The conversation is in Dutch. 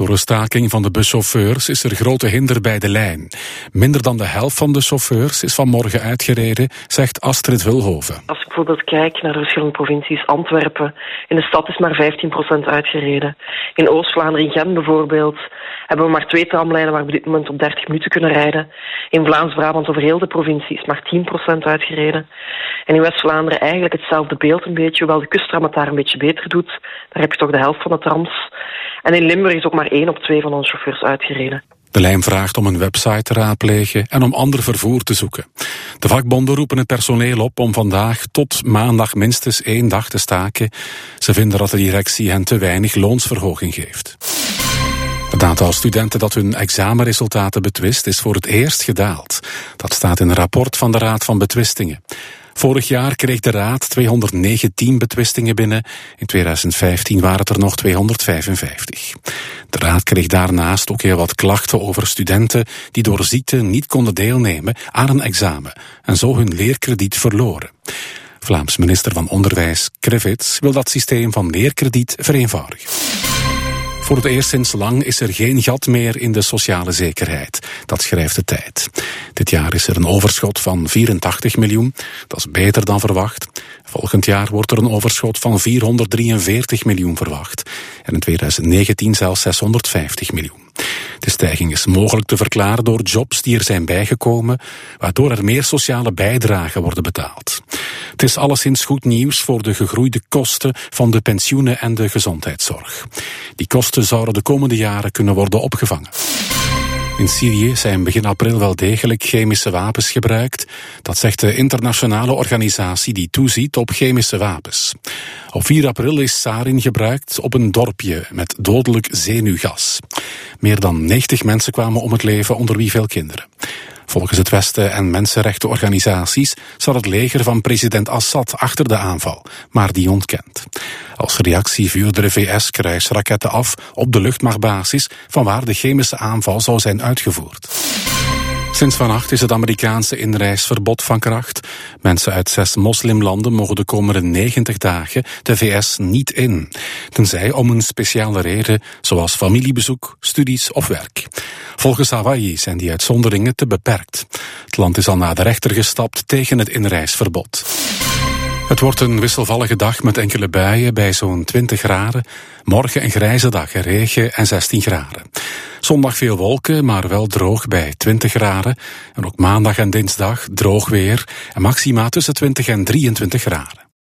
Door een staking van de buschauffeurs is er grote hinder bij de lijn. Minder dan de helft van de chauffeurs is vanmorgen uitgereden, zegt Astrid Wilhoven. Als ik bijvoorbeeld kijk naar de verschillende provincies, Antwerpen, in de stad is maar 15% uitgereden. In Oost-Vlaanderen, in Gent bijvoorbeeld, hebben we maar 2 tramlijnen waar we op dit moment op 30 minuten kunnen rijden. In Vlaams-Brabant over heel de provincie is maar 10% uitgereden. En in West-Vlaanderen eigenlijk hetzelfde beeld een beetje, hoewel de kusttram het daar een beetje beter doet. Daar heb je toch de helft van de trams. En in Limburg is ook maar 1 op 2 van onze chauffeurs uitgereden. De lijn vraagt om een website te raadplegen en om ander vervoer te zoeken. De vakbonden roepen het personeel op om vandaag tot maandag minstens 1 dag te staken. Ze vinden dat de directie hen te weinig loonsverhoging geeft. Het aantal studenten dat hun examenresultaten betwist is voor het eerst gedaald. Dat staat in een rapport van de Raad van Betwistingen. Vorig jaar kreeg de Raad 219 betwistingen binnen. In 2015 waren het er nog 255. De Raad kreeg daarnaast ook heel wat klachten over studenten die door ziekte niet konden deelnemen aan een examen en zo hun leerkrediet verloren. Vlaams minister van Onderwijs Krevits wil dat systeem van leerkrediet vereenvoudigen. Voor het eerst sinds lang is er geen gat meer in de sociale zekerheid. Dat schrijft de Tijd. Dit jaar is er een overschot van 84 miljoen. Dat is beter dan verwacht. Volgend jaar wordt er een overschot van 443 miljoen verwacht. En in 2019 zelfs 650 miljoen. De stijging is mogelijk te verklaren door jobs die er zijn bijgekomen, waardoor er meer sociale bijdragen worden betaald. Het is alleszins goed nieuws voor de gegroeide kosten van de pensioenen en de gezondheidszorg. Die kosten zouden de komende jaren kunnen worden opgevangen. In Syrië zijn begin april wel degelijk chemische wapens gebruikt. Dat zegt de internationale organisatie die toeziet op chemische wapens. Op 4 april is sarin gebruikt op een dorpje met dodelijk zenuwgas. Meer dan 90 mensen kwamen om het leven, onder wie veel kinderen. Volgens het Westen en mensenrechtenorganisaties zat het leger van president Assad achter de aanval, maar die ontkent. Als reactie vuurde de VS kruisraketten af op de luchtmachtbasis vanwaar de chemische aanval zou zijn uitgevoerd. Sinds vannacht is het Amerikaanse inreisverbod van kracht. Mensen uit 6 moslimlanden mogen de komende 90 dagen de VS niet in. Tenzij om een speciale reden, zoals familiebezoek, studies of werk. Volgens Hawaii zijn die uitzonderingen te beperkt. Het land is al naar de rechter gestapt tegen het inreisverbod. Het wordt een wisselvallige dag met enkele buien bij zo'n 20 graden. Morgen een grijze dag, regen en 16 graden. Zondag veel wolken, maar wel droog bij 20 graden. En ook maandag en dinsdag droog weer en maxima tussen 20 en 23 graden.